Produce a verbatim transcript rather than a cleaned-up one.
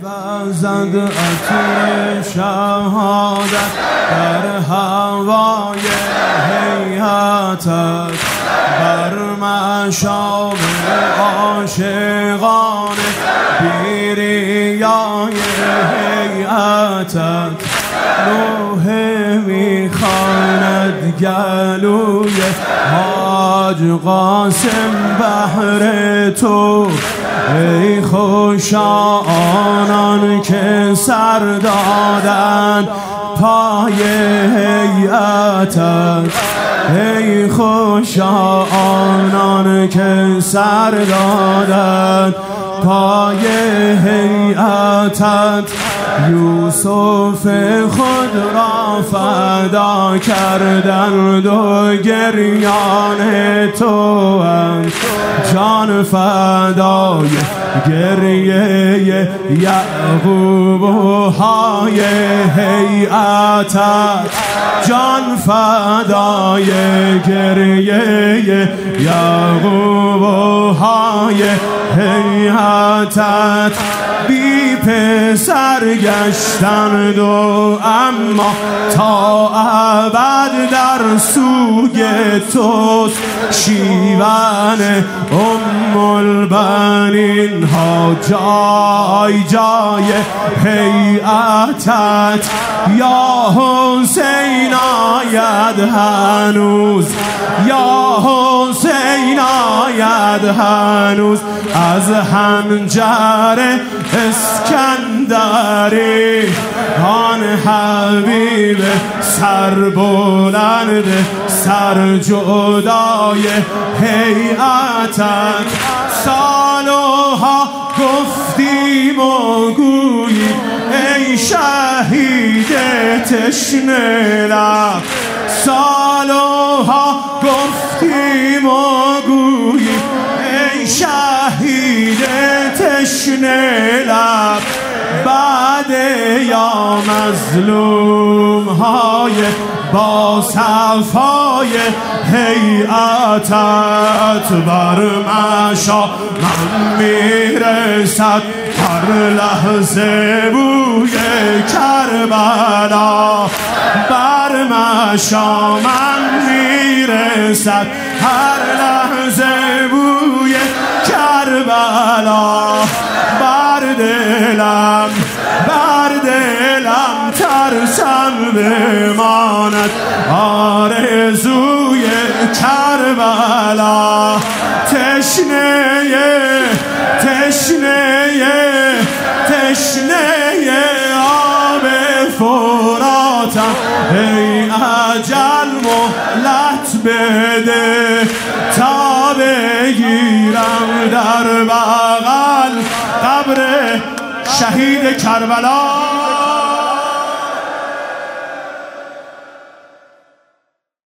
وزد عطر شهادت در هوای هیئتت، بر مشام عاشقان بیریای هیئتت. نوحه میخواند گلوی حاج قاسم بهر تو، ای خوشا آنان که سر دادند پای هیئتت. ای خوشا آنان که سر دادند پای هیئتت. یوسف خود را فدا کردند و گریان توام، جان فدای گریه یعقوب و های هیئتت، جان فدای گریه یعقوب و های هیئتت. بی پسر گشتند و اما تا ابد در سوی توست. شیون ام البنین ها جای جای هیئتت. یا حسین آید هنوز، یا حسین آید هنوز از حنجر اسکندری. آن حبیب سربلند سر جدای هیئتت. سالها گفتیم و گوییم ای شهید تشنه لب، سالها گفتیم و گوییم ای شهید تشنه لب. بعد یا مظلوم های با صفای هیئتت، بر مشا من میرسد هر لحظه بوی کربلا. بر مشا من میرسد هر لحظه بوی کربلا. بر دلم بر دلم ترسم بماند آرزوی کربلا. تشنه تشنه تشنه آب فراتم، ای اجل مهلت بده تا بگیرم در بغل قبر شهید کربلا.